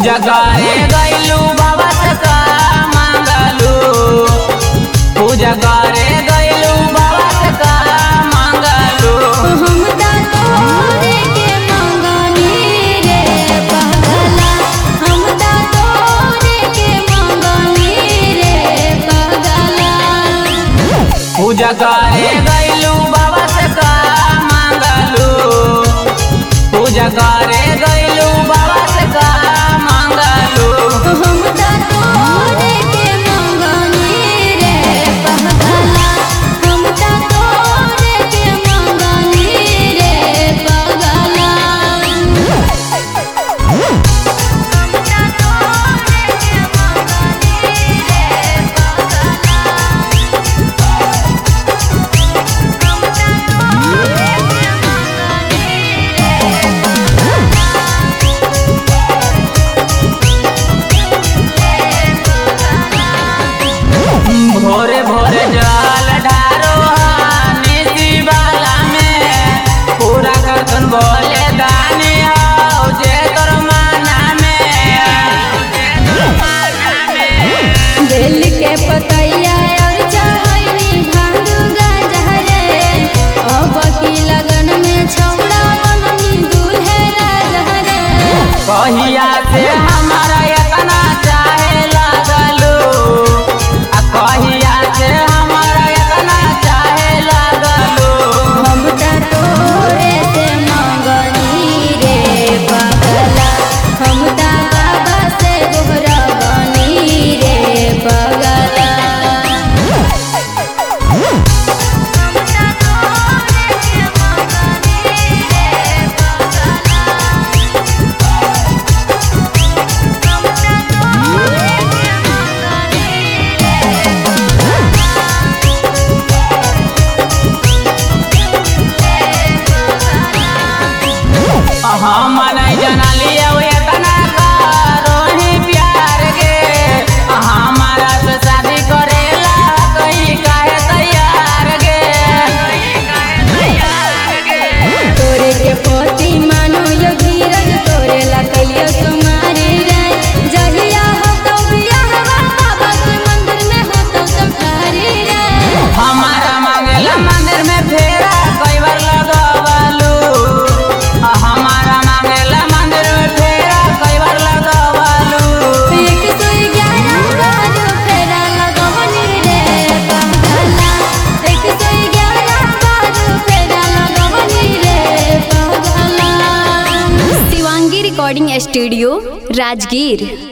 पूजा करे गइलू बाबा से का मांगलू, पूजा करे गइलू बाबा से का मांगलू। हम तोरे के मांगनी रे पगला, हम तोरे के मांगनी रे पगला। पूजा करे गइलू बाबा से का मांगलू, पूजा करे गइलू बाबा से का मांगलू। हम तोरे के मांगनी रे पगला, हम तोरे के मांगनी रे पगला। हम तोरे के भोरे भोरे जल ढारो निधि वाला में, पूरा करतन बोले दानी हो जे तोर माना में। बेल के पतैया और चढ़नी भांग गजहरे, अब की लगन में छौड़ा बननी दूल्हे राजहरे। कहिया से हमारा इतना चाहे लगलू, आ कहिया से हमारा इतना चाहे लगलू। हम तोरे से मांगनी रे पगला, हम बाबा से गोहरा बनी रे पगला। हम नहीं जनलिए इतना करो ही प्यार के, हमारा से शादी करेला कहीं काहे तैयार गे। तोरे के पोती मानो यो धीरज, तोरे ला कलियो तुम्हारी रे। जहिया हो तो बियाह बाबा के मंदिर में हो तो तुम्हारी रे। हमारा मांगेला मंदिर में फेरा कई बार लगवलू, हमारा मांगेला मंदिर में फेरा कई बार लगवलू। 111 बार फेरा लगवनी रे पगला, 111 बार फेरा लगवनी रे पगला। Shivangi recording studio Rajgir.